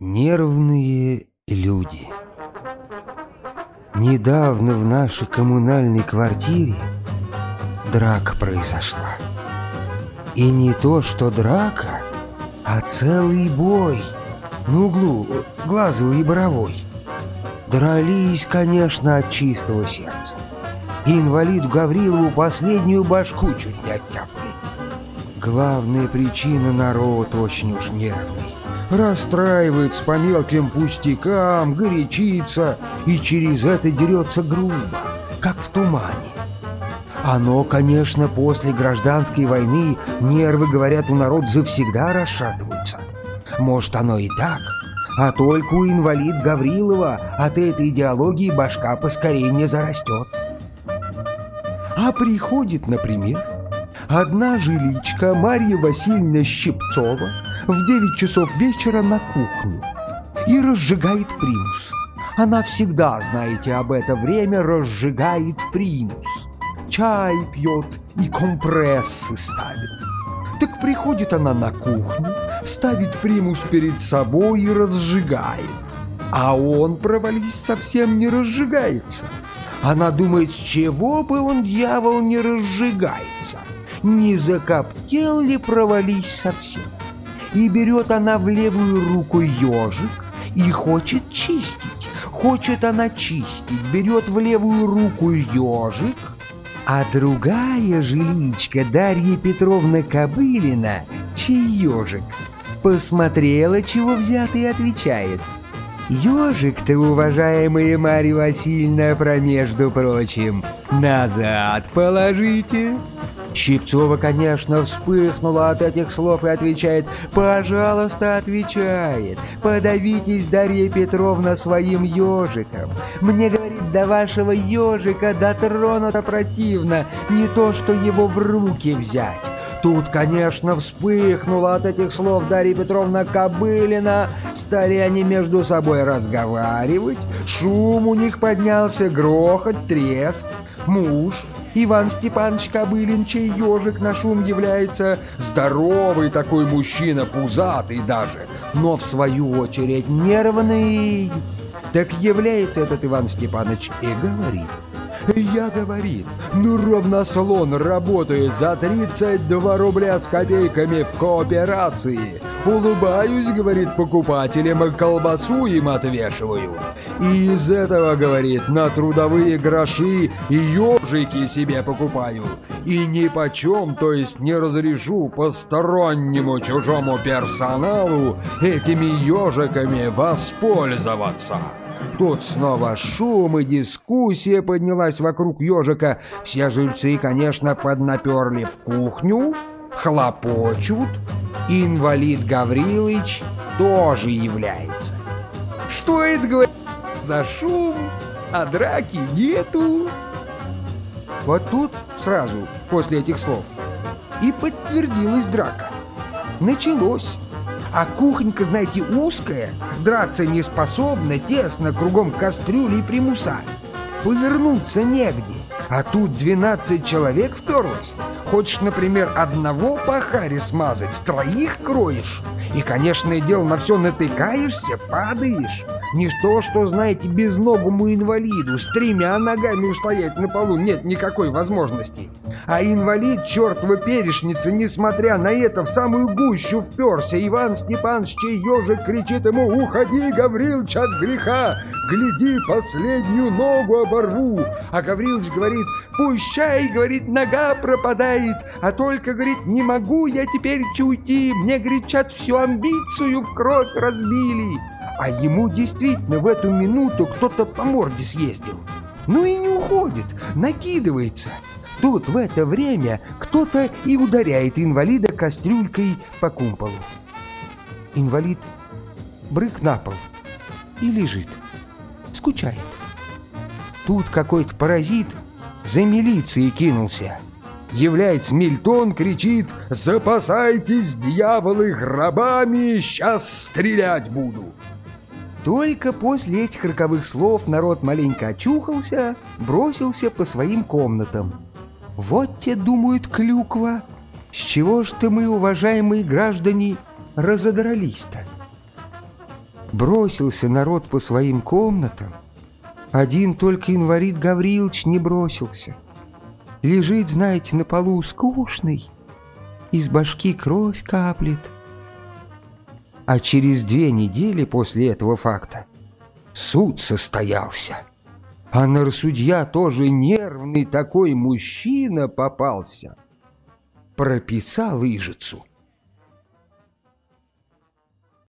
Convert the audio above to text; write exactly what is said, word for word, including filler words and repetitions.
Нервные люди. Недавно в нашей коммунальной квартире драка произошла. И не то что драка, а целый бой на углу Глазовой и Боровой. Дрались, конечно, от чистого сердца. И инвалиду Гаврилову последнюю башку чуть не оттяпали. Главная причина — народ очень уж нервный. Расстраивается по мелким пустякам, горячится и через это дерется грубо, как в тумане. Оно, конечно, после гражданской войны нервы, говорят, у народа завсегда расшатываются. Может, оно и так, а только у инвалид Гаврилова от этой идеологии башка поскорее не зарастет. А приходит, например, одна жиличка Марья Васильевна Щипцова в девять часов вечера на кухню и разжигает примус. Она всегда, знаете, об это время разжигает примус. Чай пьет и компрессы ставит. Так приходит она на кухню, ставит примус перед собой и разжигает. А он, провались, совсем не разжигается. Она думает, с чего бы он, дьявол, не разжигается. Не закоптел ли, провались совсем. И берет она в левую руку ежик и хочет чистить. Хочет она чистить, берет в левую руку ежик, а другая жиличка, Дарья Петровна Кобылина, чей ежик, посмотрела, чего взято, и отвечает: «Ежик-то, уважаемая Марья Васильевна, про между прочим, назад положите». Щипцова, конечно, вспыхнула от этих слов и отвечает: «Пожалуйста», отвечает, «подавитесь, Дарья Петровна, своим ежиком. Мне, говорит, до вашего ежика дотронуто противно, не то что его в руки взять». Тут, конечно, вспыхнула от этих слов Дарья Петровна Кобылина. Стали они между собой разговаривать. Шум у них поднялся, грохот, треск. Муж Иван Степанович Кобылин, чей ежик на шум является, здоровый такой мужчина, пузатый даже, но в свою очередь нервный. Так является этот Иван Степанович и говорит: «Я, говорит, ну ровнослон работаю за тридцать два рубля с копейками в кооперации. Улыбаюсь, говорит, покупателям, и колбасу им отвешиваю. И из этого, говорит, на трудовые гроши и ежики себе покупаю. И ни почем, то есть не разрешу постороннему чужому персоналу этими ежиками воспользоваться». Тут снова шум и дискуссия поднялась вокруг ежика. Все жильцы, конечно, поднаперли в кухню, хлопочут. Инвалид Гаврилыч тоже является. «Что это, говорит, за шум, а драки нету?» Вот тут сразу после этих слов и подтвердилась драка. Началось. А кухонька, знаете, узкая, драться не способна, тесно, кругом кастрюли и примуса. Повернуться негде, а тут двенадцать человек вперлось. Хочешь, например, одного по харе смазать, троих кроешь. И, конечно, дело, на все натыкаешься, падаешь. Не то, что, знаете, безногому инвалиду с тремя ногами устоять на полу нет никакой возможности. А инвалид, чертова перешница, несмотря на это, в самую гущу вперся. Иван Степанович, чей ежик, кричит ему: «Уходи, Гаврилыч, от греха! Гляди, последнюю ногу оборву!» А Гаврилыч говорит: «Пущай, говорит, нога пропадает, а только, говорит, не могу я теперь уйти, мне, говорит, чат всю амбицию в кровь разбили». А ему действительно в эту минуту кто-то по морде съездил. Ну и не уходит, накидывается. Тут в это время кто-то и ударяет инвалида кастрюлькой по кумполу. Инвалид брык на пол и лежит, скучает. Тут какой-то паразит за милицией кинулся. Является Мильтон, кричит: «Запасайтесь, дьяволы, гробами, сейчас стрелять буду». Только после этих роковых слов народ маленько очухался, бросился по своим комнатам. Вот те, думают, клюква, с чего ж-то мы, уважаемые граждане, разодрались-то? Бросился народ по своим комнатам. Один только инвалид Гаврилыч не бросился. Лежит, знаете, на полу скучный, из башки кровь каплет. А через две недели после этого факта суд состоялся. А нарсудья тоже нервный такой мужчина попался. Прописал Ижицу